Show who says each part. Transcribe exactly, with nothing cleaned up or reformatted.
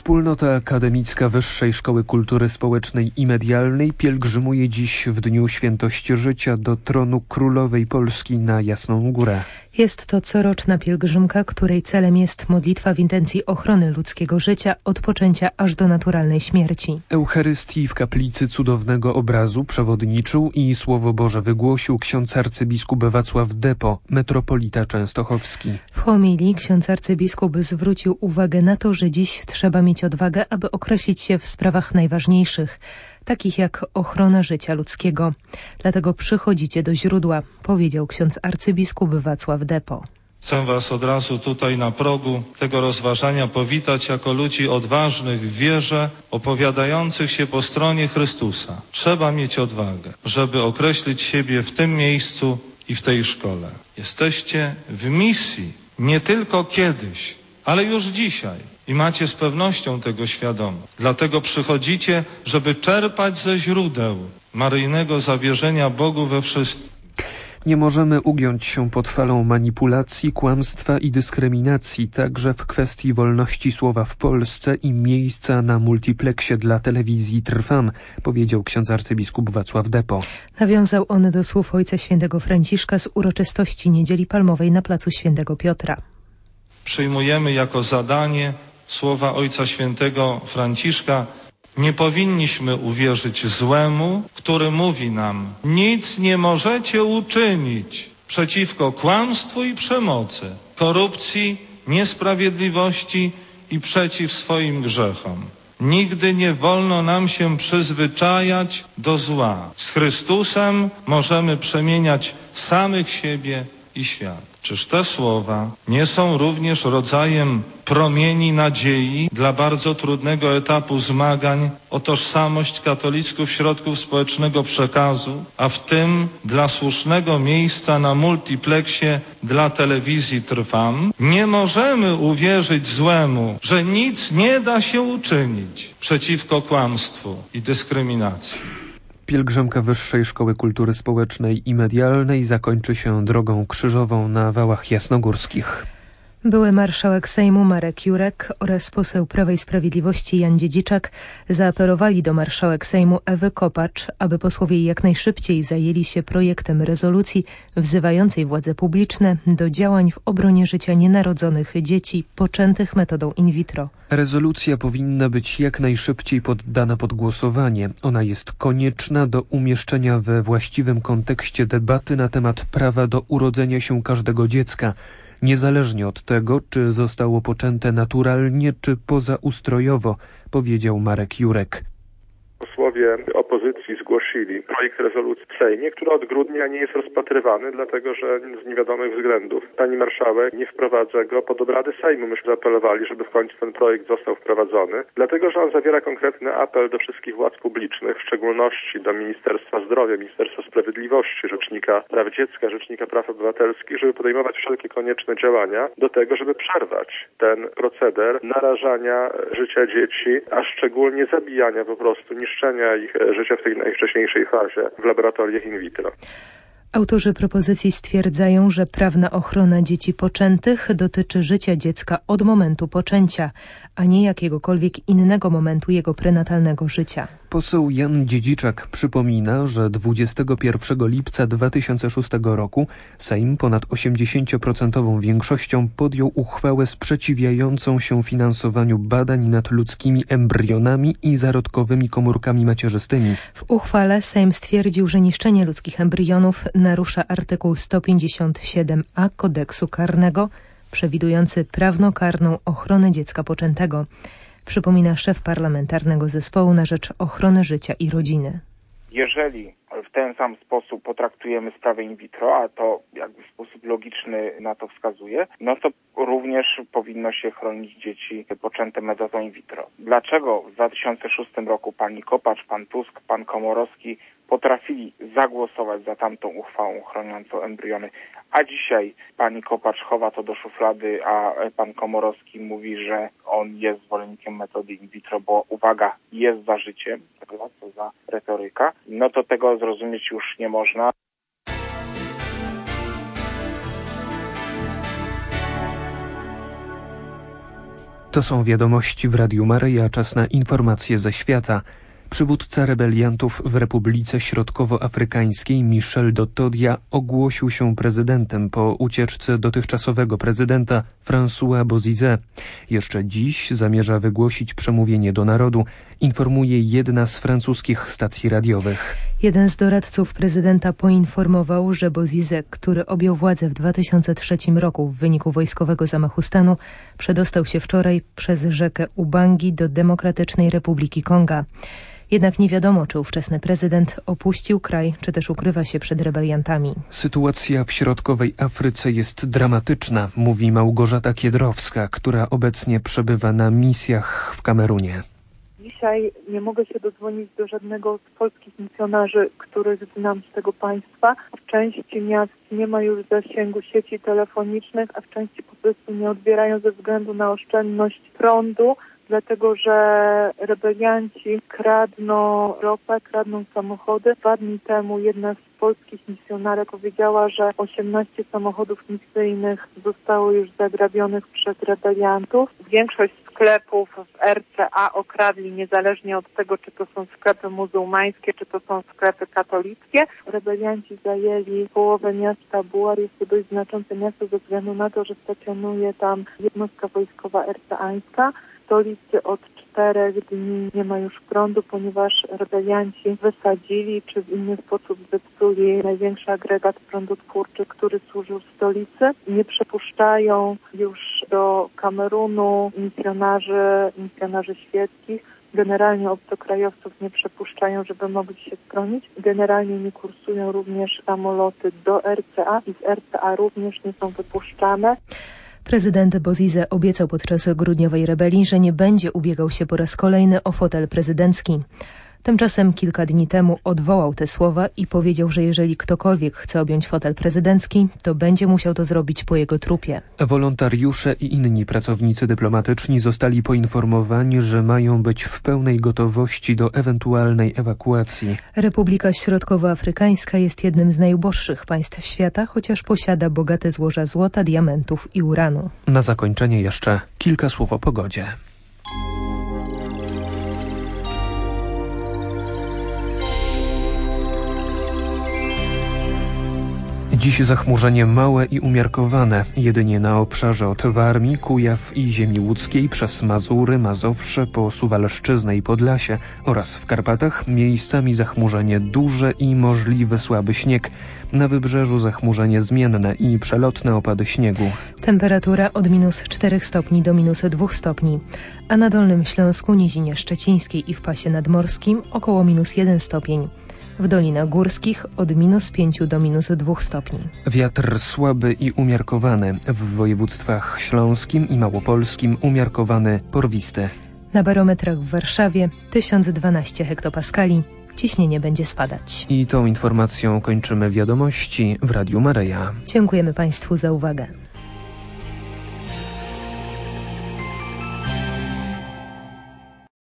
Speaker 1: Wspólnota akademicka Wyższej Szkoły Kultury Społecznej i Medialnej pielgrzymuje dziś w Dniu Świętości Życia do tronu Królowej Polski na Jasną Górę.
Speaker 2: Jest to coroczna pielgrzymka, której celem jest modlitwa w intencji ochrony ludzkiego życia od poczęcia aż do naturalnej śmierci.
Speaker 1: Eucharystii w kaplicy Cudownego Obrazu przewodniczył i Słowo Boże wygłosił ksiądz arcybiskup Wacław Depo, metropolita częstochowski.
Speaker 2: W homilii ksiądz arcybiskup zwrócił uwagę na to, że dziś trzeba mieć odwagę, aby określić się w sprawach najważniejszych, takich jak ochrona życia ludzkiego. Dlatego przychodzicie do źródła, powiedział ksiądz arcybiskup Wacław Depo.
Speaker 3: Chcę was od razu tutaj na progu tego rozważania powitać jako ludzi odważnych w wierze, opowiadających się po stronie Chrystusa. Trzeba mieć odwagę, żeby określić siebie w tym miejscu i w tej szkole. Jesteście w misji nie tylko kiedyś, ale już dzisiaj. I macie z pewnością tego świadomość. Dlatego przychodzicie, żeby czerpać ze źródeł maryjnego zawierzenia Bogu we wszystkim.
Speaker 1: Nie możemy ugiąć się pod falą manipulacji, kłamstwa i dyskryminacji, także w kwestii wolności słowa w Polsce i miejsca na multipleksie dla telewizji Trwam, powiedział ksiądz arcybiskup Wacław Depo.
Speaker 2: Nawiązał on do słów Ojca Świętego Franciszka z uroczystości Niedzieli Palmowej na placu Świętego Piotra.
Speaker 3: Przyjmujemy jako zadanie słowa Ojca Świętego Franciszka. Nie powinniśmy uwierzyć złemu, który mówi nam: nic nie możecie uczynić przeciwko kłamstwu i przemocy, korupcji, niesprawiedliwości i przeciw swoim grzechom. Nigdy nie wolno nam się przyzwyczajać do zła. Z Chrystusem możemy przemieniać samych siebie i świat. Czyż te słowa nie są również rodzajem promieni nadziei dla bardzo trudnego etapu zmagań o tożsamość katolików środków społecznego przekazu, a w tym dla słusznego miejsca na multipleksie dla telewizji Trwam? Nie możemy uwierzyć złemu, że nic nie da się uczynić przeciwko kłamstwu i dyskryminacji.
Speaker 1: Pielgrzymka Wyższej Szkoły Kultury Społecznej i Medialnej zakończy się drogą krzyżową na Wałach Jasnogórskich.
Speaker 2: Były marszałek Sejmu Marek Jurek oraz poseł Prawa i Sprawiedliwości Jan Dziedziczak zaapelowali do marszałek Sejmu Ewy Kopacz, aby posłowie jak najszybciej zajęli się projektem rezolucji wzywającej władze publiczne do działań w obronie życia nienarodzonych dzieci poczętych metodą in vitro.
Speaker 1: Rezolucja powinna być jak najszybciej poddana pod głosowanie. Ona jest konieczna do umieszczenia we właściwym kontekście debaty na temat prawa do urodzenia się każdego dziecka, niezależnie od tego, czy zostało poczęte naturalnie, czy pozaustrojowo, powiedział Marek Jurek.
Speaker 4: Posłowie opozycji zgłosili projekt rezolucji w Sejmie, który od grudnia nie jest rozpatrywany, dlatego że z niewiadomych względów pani marszałek nie wprowadza go pod obrady Sejmu. Myśmy zaapelowali, żeby w końcu ten projekt został wprowadzony, dlatego że on zawiera konkretny apel do wszystkich władz publicznych, w szczególności do Ministerstwa Zdrowia, Ministerstwa Sprawiedliwości, Rzecznika Praw Dziecka, Rzecznika Praw Obywatelskich, żeby podejmować wszelkie konieczne działania do tego, żeby przerwać ten proceder narażania życia dzieci, a szczególnie zabijania po prostu, niszczenia ich życia w tej najwcześniejszej fazie w laboratoriach in vitro.
Speaker 2: Autorzy propozycji stwierdzają, że prawna ochrona dzieci poczętych dotyczy życia dziecka od momentu poczęcia, a nie jakiegokolwiek innego momentu jego prenatalnego życia.
Speaker 1: Poseł Jan Dziedziczak przypomina, że dwudziestego pierwszego lipca dwa tysiące szóstego roku Sejm ponad osiemdziesięcioprocentową większością podjął uchwałę sprzeciwiającą się finansowaniu badań nad ludzkimi embrionami i zarodkowymi komórkami macierzystymi.
Speaker 2: W uchwale Sejm stwierdził, że niszczenie ludzkich embrionów narusza artykuł sto pięćdziesiąt siedem a kodeksu karnego, przewidujący prawnokarną ochronę dziecka poczętego, przypomina szef parlamentarnego zespołu na rzecz ochrony życia i rodziny.
Speaker 5: Jeżeli w ten sam sposób potraktujemy sprawę in vitro, a to jakby w sposób logiczny na to wskazuje, no to również powinno się chronić dzieci poczęte metodą in vitro. Dlaczego w dwa tysiące szóstym roku pani Kopacz, pan Tusk, pan Komorowski potrafili zagłosować za tamtą uchwałą chroniącą embriony, a dzisiaj pani Kopacz chowa to do szuflady, a pan Komorowski mówi, że on jest zwolennikiem metody in vitro, bo uwaga, jest za życiem, co za retoryka, no to tego zrozumieć już nie można.
Speaker 1: To są wiadomości w Radiu Maryja, czas na informacje ze świata. Przywódca rebeliantów w Republice Środkowoafrykańskiej Michel Dotodia ogłosił się prezydentem po ucieczce dotychczasowego prezydenta François Bozizé. Jeszcze dziś zamierza wygłosić przemówienie do narodu, informuje jedna z francuskich stacji radiowych.
Speaker 2: Jeden z doradców prezydenta poinformował, że Bozizé, który objął władzę w dwa tysiące trzecim roku w wyniku wojskowego zamachu stanu, przedostał się wczoraj przez rzekę Ubangi do Demokratycznej Republiki Konga. Jednak nie wiadomo, czy ówczesny prezydent opuścił kraj, czy też ukrywa się przed rebeliantami.
Speaker 1: Sytuacja w środkowej Afryce jest dramatyczna, mówi Małgorzata Kiedrowska, która obecnie przebywa na misjach w Kamerunie.
Speaker 6: Dzisiaj nie mogę się dodzwonić do żadnego z polskich misjonarzy, których znam z tego państwa. W części miast nie ma już zasięgu sieci telefonicznych, a w części po prostu nie odbierają ze względu na oszczędność prądu, dlatego że rebelianci kradną ropę, kradną samochody. Dwa dni temu jedna z polskich misjonarek powiedziała, że osiemnaście samochodów misyjnych zostało już zagrabionych przez rebeliantów. Większość sklepów w R C A okradli niezależnie od tego, czy to są sklepy muzułmańskie, czy to są sklepy katolickie. Rebelianci zajęli połowę miasta Buar. Jest to dość znaczące miasto ze względu na to, że stacjonuje tam jednostka wojskowa R C A-ńska. W stolicy od czterech dni nie ma już prądu, ponieważ rebelianci wysadzili czy w inny sposób zepsuli największy agregat prądotwórczy, który służył w stolicy. Nie przepuszczają już do Kamerunu misjonarzy, misjonarzy świeckich. Generalnie obcokrajowców nie przepuszczają, żeby mogli się schronić. Generalnie nie kursują również samoloty do R C A i z R C A również nie są wypuszczane.
Speaker 2: Prezydent Bozizé obiecał podczas grudniowej rebelii, że nie będzie ubiegał się po raz kolejny o fotel prezydencki. Tymczasem kilka dni temu odwołał te słowa i powiedział, że jeżeli ktokolwiek chce objąć fotel prezydencki, to będzie musiał to zrobić po jego trupie.
Speaker 1: Wolontariusze i inni pracownicy dyplomatyczni zostali poinformowani, że mają być w pełnej gotowości do ewentualnej ewakuacji.
Speaker 2: Republika Środkowoafrykańska jest jednym z najuboższych państw świata, chociaż posiada bogate złoża złota, diamentów i uranu.
Speaker 1: Na zakończenie jeszcze kilka słów o pogodzie. Dziś zachmurzenie małe i umiarkowane, jedynie na obszarze od Warmii, Kujaw i ziemi łódzkiej przez Mazury, Mazowsze po Suwalszczyznę i Podlasie oraz w Karpatach miejscami zachmurzenie duże i możliwy słaby śnieg. Na wybrzeżu zachmurzenie zmienne i przelotne opady śniegu.
Speaker 2: Temperatura od minus czterech stopni do minus dwóch stopni, a na Dolnym Śląsku, Nizinie Szczecińskiej i w pasie nadmorskim około minus jeden stopień. W Dolinach Górskich od minus pięciu do minus dwóch stopni.
Speaker 1: Wiatr słaby i umiarkowany. W województwach śląskim i małopolskim umiarkowany porwisty.
Speaker 2: Na barometrach w Warszawie tysiąc dwanaście hektopaskali. Ciśnienie będzie spadać.
Speaker 1: I tą informacją kończymy wiadomości w Radiu Maryja.
Speaker 2: Dziękujemy Państwu za uwagę.